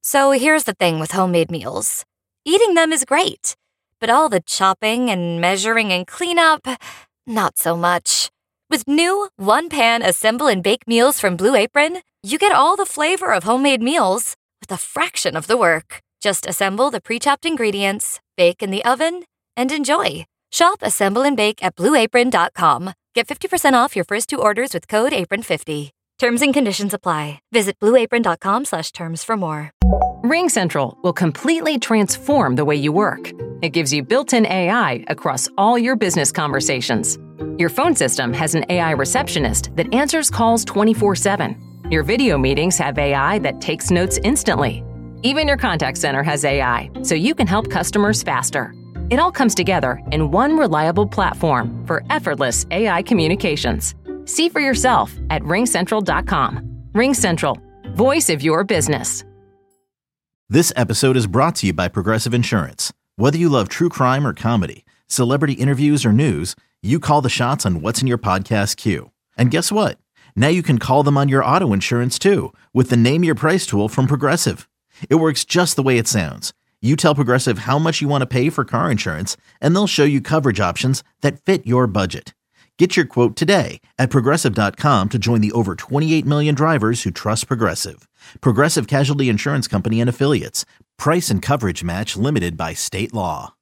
So here's the thing with homemade meals. Eating them is great, but all the chopping and measuring and cleanup, not so much. With new one-pan assemble and bake meals from Blue Apron, you get all the flavor of homemade meals with a fraction of the work. Just assemble the pre-chopped ingredients, bake in the oven, and enjoy. Shop Assemble and Bake at BlueApron.com. Get 50% off your first 2 orders with code APRON50. Terms and conditions apply. Visit BlueApron.com/terms for more. RingCentral will completely transform the way you work. It gives you built-in AI across all your business conversations. Your phone system has an AI receptionist that answers calls 24/7. Your video meetings have AI that takes notes instantly. Even your contact center has AI, so you can help customers faster. It all comes together in one reliable platform for effortless AI communications. See for yourself at RingCentral.com. RingCentral, voice of your business. This episode is brought to you by Progressive Insurance. Whether you love true crime or comedy, celebrity interviews or news, you call the shots on what's in your podcast queue. And guess what? Now you can call them on your auto insurance too with the Name Your Price tool from Progressive. It works just the way it sounds. You tell Progressive how much you want to pay for car insurance, and they'll show you coverage options that fit your budget. Get your quote today at Progressive.com to join the over 28 million drivers who trust Progressive. Progressive Casualty Insurance Company and Affiliates. Price and coverage match limited by state law.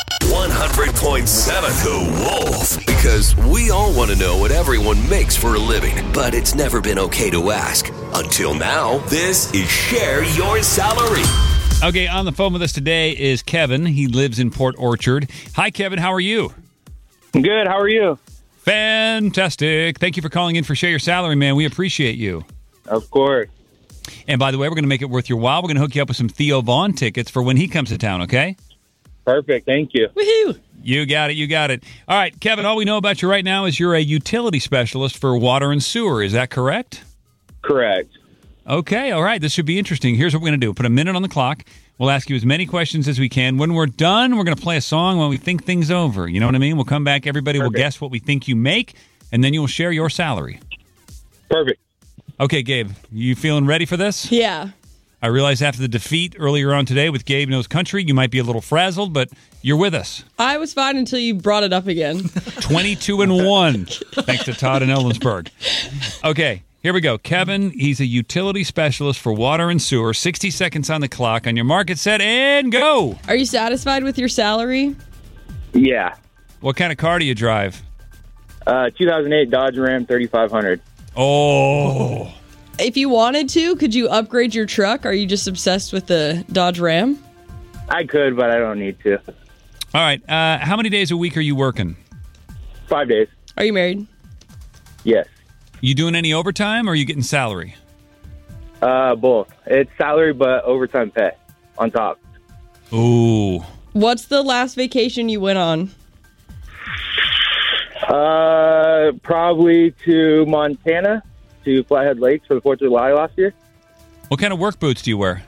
100.7 The Wolf. Because we all want to know what everyone makes for a living, but it's never been okay to ask. Until now, this is Share Your Salary. Okay, on the phone with us today is Kevin. He lives in Port Orchard. Hi, Kevin. How are you? Good. How are you? Fantastic. Thank you for calling in for Share Your Salary, man. We appreciate you. Of course. And by the way, we're going to make it worth your while. We're going to hook you up with some Theo Vaughn tickets for when he comes to town, okay? Perfect. Thank you. Woohoo! You got it. You got it. All right, Kevin, all we know about you right now is you're a utility specialist for water and sewer. Is that correct? Correct. Okay. All right. This should be interesting. Here's what we're going to do. Put a minute on the clock. We'll ask you as many questions as we can. When we're done, we're going to play a song while we think things over. You know what I mean? We'll come back. Everybody will guess what we think you make, and then you will share your salary. Perfect. Okay, Gabe, you feeling ready for this? Yeah. I realize after the defeat earlier on today with Gabe Knows Country, you might be a little frazzled, but you're with us. I was fine until you brought it up again. 22-1, thanks to Todd and Ellensburg. Okay, here we go. Kevin, he's a utility specialist for water and sewer. 60 seconds on the clock. On your mark, get set, and go. Are you satisfied with your salary? Yeah. What kind of car do you drive? 2008 Dodge Ram 3500. Oh. If you wanted to, could you upgrade your truck? Are you just obsessed with the Dodge Ram? I could, but I don't need to. All right. How many days a week are you working? 5 days. Are you married? Yes. You doing any overtime, or are you getting salary? Both. It's salary, but overtime pay on top. Ooh. What's the last vacation you went on? Probably to Montana, to Flathead Lakes for the 4th of July last year. What kind of work boots do you wear?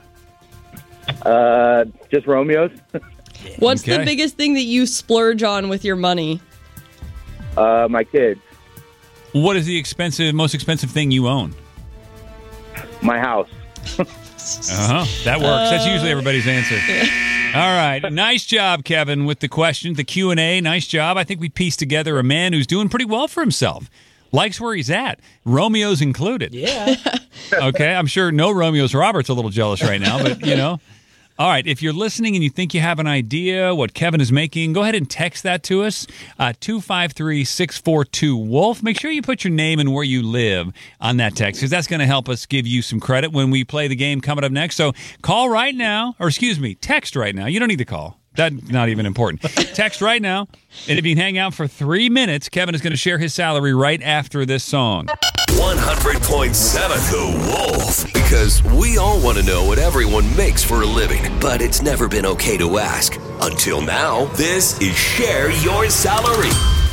Just Romeos. What's the biggest thing that you splurge on with your money? My kids. What is the most expensive thing you own? My house. That works. That's usually everybody's answer. All right. Nice job, Kevin, with the question, the Q&A. Nice job. I think we pieced together a man who's doing pretty well for himself. Likes where he's at. Romeo's included. Yeah. Okay. I'm sure no Romeo's Robert's a little jealous right now, but, you know. All right. If you're listening and you think you have an idea what Kevin is making, go ahead and text that to us, 253-642-WOLF. Make sure you put your name and where you live on that text, because that's going to help us give you some credit when we play the game coming up next. So call right now, or excuse me, text right now. You don't need to call. That's not even important. Text right now, and if you can hang out for 3 minutes, Kevin is going to share his salary right after this song. 100.7 The Wolf. Because we all want to know what everyone makes for a living, but it's never been okay to ask. Until now, this is Share Your Salary.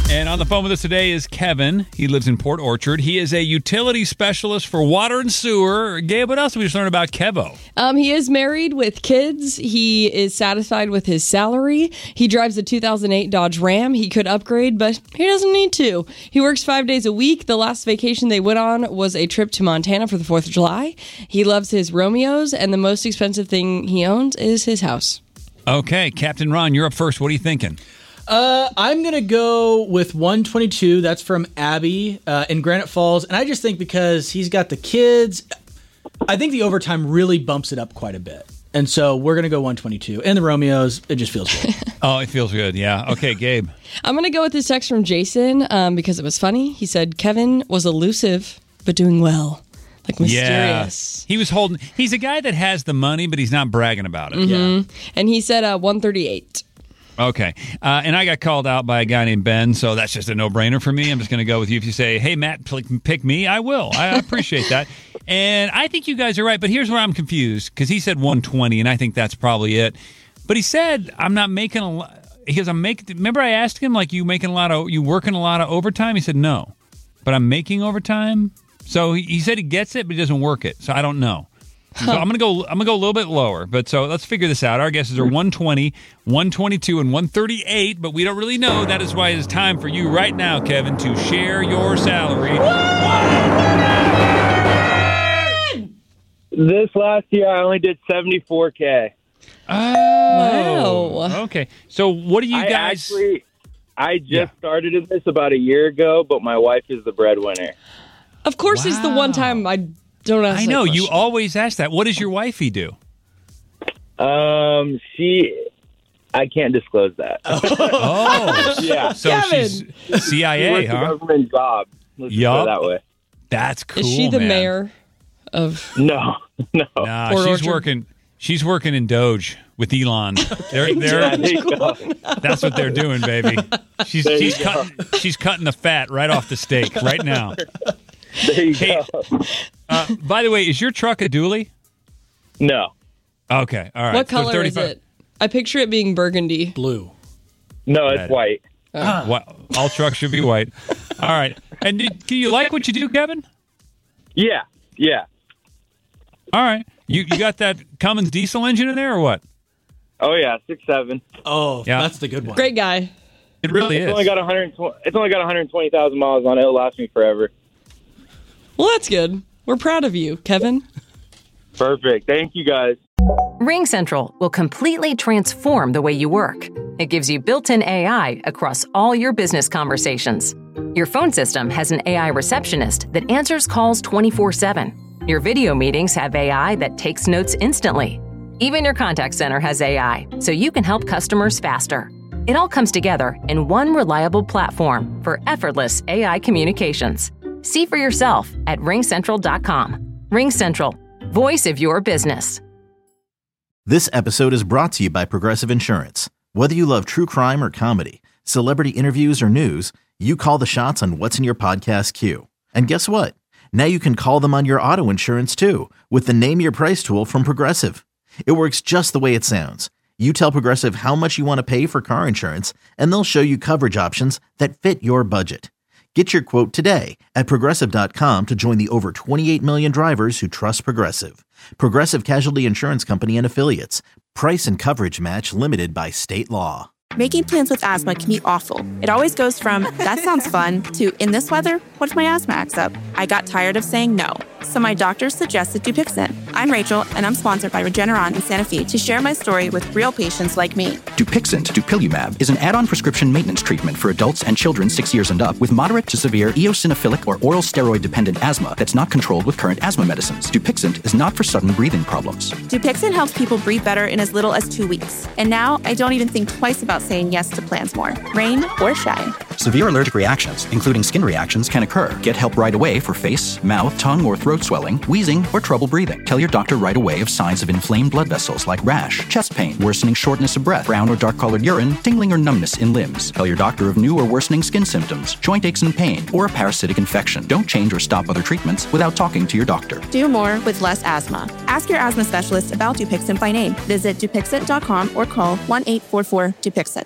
And on the phone with us today is Kevin. He lives in Port Orchard. He is a utility specialist for water and sewer. Gabe, what else did we just learn about Kevo? He is married with kids. He is satisfied with his salary. He drives a 2008 Dodge Ram. He could upgrade, but he doesn't need to. He works 5 days a week. The last vacation they went on was a trip to Montana for the 4th of July. He loves his Romeos, and the most expensive thing he owns is his house. Okay, Captain Ron, you're up first. What are you thinking? I'm going to go with 122. That's from Abby in Granite Falls. And I just think because he's got the kids, I think the overtime really bumps it up quite a bit. And so we're going to go 122. And the Romeos, it just feels good. Oh, it feels good. Yeah. Okay, Gabe. I'm going to go with this text from Jason because it was funny. He said, Kevin was elusive, but doing well. Like mysterious. Yeah. He's a guy that has the money, but he's not bragging about it. Mm-hmm. Yeah. And he said 138. Okay. And I got called out by a guy named Ben, so that's just a no-brainer for me. I'm just going to go with you. If you say, hey, Matt, pick me, I will. I appreciate that. And I think you guys are right, but here's where I'm confused, because he said 120, and I think that's probably it. But he said, I'm not making a lot. Because remember I asked him, like, you working a lot of overtime? He said, no. But I'm making overtime? So he said he gets it, but he doesn't work it. So I don't know. So I'm gonna go a little bit lower, but so let's figure this out. Our guesses are 120, 122, and 138, but we don't really know. That is why it is time for you right now, Kevin, to share your salary. This last year, I only did $74K. Oh, wow. Okay. So what do you guys? I just started in this about a year ago, but my wife is the breadwinner. Of course, it's the one time I don't ask. I know that you question. always ask that. What does your wifey do? I can't disclose that. Oh, yeah. So Kevin. she's CIA, She works a government job. Let's just put it that way. That's cool. Is she the man. mayor of? No. Nah, Port she's Orchard? She's working in Doge with Elon. They're There you go. that's what they're doing, baby. She's cutting the fat right off the steak right now. There you go. By the way, is your truck a dually? No. Okay, all right. What So color is 35 it? I picture it being burgundy. Blue. No, it's white. All trucks should be white. All right. And do you like what you do, Kevin? Yeah. All right. You got that Cummins diesel engine in there or what? Oh, yeah, 6.7. Oh, Yeah. that's the good one. Great guy. It really It's is. only got 120,000 miles on it. It'll last me forever. Well, that's good. We're proud of you, Kevin. Perfect. Thank you, guys. RingCentral will completely transform the way you work. It gives you built-in AI across all your business conversations. Your phone system has an AI receptionist that answers calls 24/7. Your video meetings have AI that takes notes instantly. Even your contact center has AI, so you can help customers faster. It all comes together in one reliable platform for effortless AI communications. See for yourself at ringcentral.com. RingCentral, voice of your business. This episode is brought to you by Progressive Insurance. Whether you love true crime or comedy, celebrity interviews or news, you call the shots on what's in your podcast queue. And guess what? Now you can call them on your auto insurance too with the Name Your Price tool from Progressive. It works just the way it sounds. You tell Progressive how much you want to pay for car insurance, and they'll show you coverage options that fit your budget. Get your quote today at Progressive.com to join the over 28 million drivers who trust Progressive. Progressive Casualty Insurance Company and Affiliates. Price and coverage match limited by state law. Making plans with asthma can be awful. It always goes from, that sounds fun, to, in this weather, what if my asthma acts up? I got tired of saying no, so my doctor suggested Dupixent. I'm Rachel, and I'm sponsored by Regeneron and Sanofi to share my story with real patients like me. Dupixent, dupilumab, is an add-on prescription maintenance treatment for adults and children 6 years and up with moderate to severe eosinophilic or oral steroid-dependent asthma that's not controlled with current asthma medicines. Dupixent is not for sudden breathing problems. Dupixent helps people breathe better in as little as 2 weeks. And now I don't even think twice about saying yes to plans more, rain or shine. Severe allergic reactions, including skin reactions, can occur. Get help right away for face, mouth, tongue, or throat swelling, wheezing, or trouble breathing. Tell your doctor right away of signs of inflamed blood vessels like rash, chest pain, worsening shortness of breath, brown or dark-colored urine, tingling or numbness in limbs. Tell your doctor of new or worsening skin symptoms, joint aches and pain, or a parasitic infection. Don't change or stop other treatments without talking to your doctor. Do more with less asthma. Ask your asthma specialist about Dupixent by name. Visit Dupixent.com or call 1-844-DUPIXENT.